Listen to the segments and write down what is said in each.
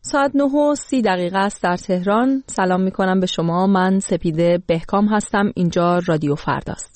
ساعت 9:30 است در تهران. سلام میکنم به شما. من سپیده بهکام هستم. اینجا رادیو فرداست.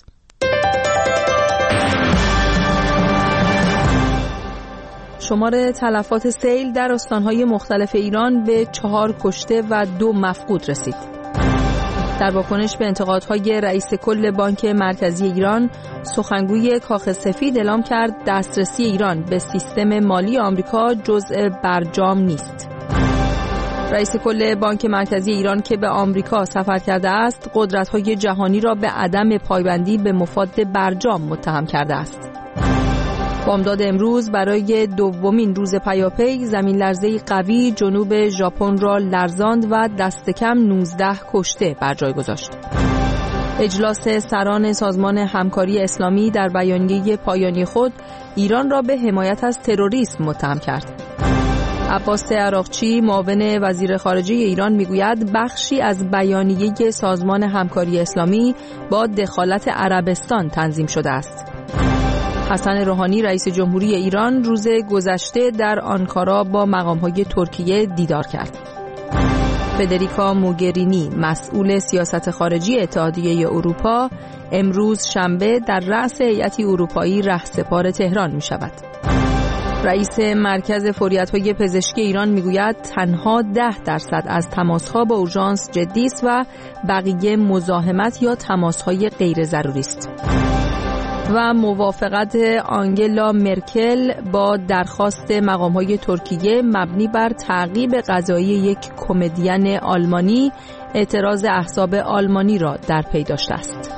شمار تلفات سیل در استانهای مختلف ایران به 4 کشته و 2 مفقود رسید. در واکنش به انتقادهای رئیس کل بانک مرکزی ایران، سخنگوی کاخ سفید اعلام کرد دسترسی ایران به سیستم مالی آمریکا جزء برجام نیست. رئیس کل بانک مرکزی ایران که به آمریکا سفر کرده است، قدرت‌های جهانی را به عدم پایبندی به مفاد برجام متهم کرده است. بامداد امروز برای دومین روز پیاپی زمین لرزه‌ای قوی جنوب ژاپن را لرزاند و دست کم 19 کشته بر جای گذاشت. اجلاس سران سازمان همکاری اسلامی در بیانیه پایانی خود ایران را به حمایت از تروریسم متهم کرد. عباس عراقچی معاون وزیر خارجه ایران میگوید بخشی از بیانیه سازمان همکاری اسلامی با دخالت عربستان تنظیم شده است. حسن روحانی رئیس جمهوری ایران روز گذشته در آنکارا با مقام‌های ترکیه دیدار کرد. فدریکا موگرینی مسئول سیاست خارجی اتحادیه اروپا امروز شنبه در رأس هیئتی اروپایی رهسپار تهران می‌شود. رئیس مرکز فوریت‌های پزشکی ایران میگوید تنها 10% از تماس‌ها با اورژانس جدی است و بقیه مزاحمت یا تماس‌های غیر ضروری است. و موافقت آنگلا مرکل با درخواست مقام‌های ترکیه مبنی بر تعقیب قضایی یک کمدین آلمانی اعتراض احزاب آلمانی را در پی داشته است.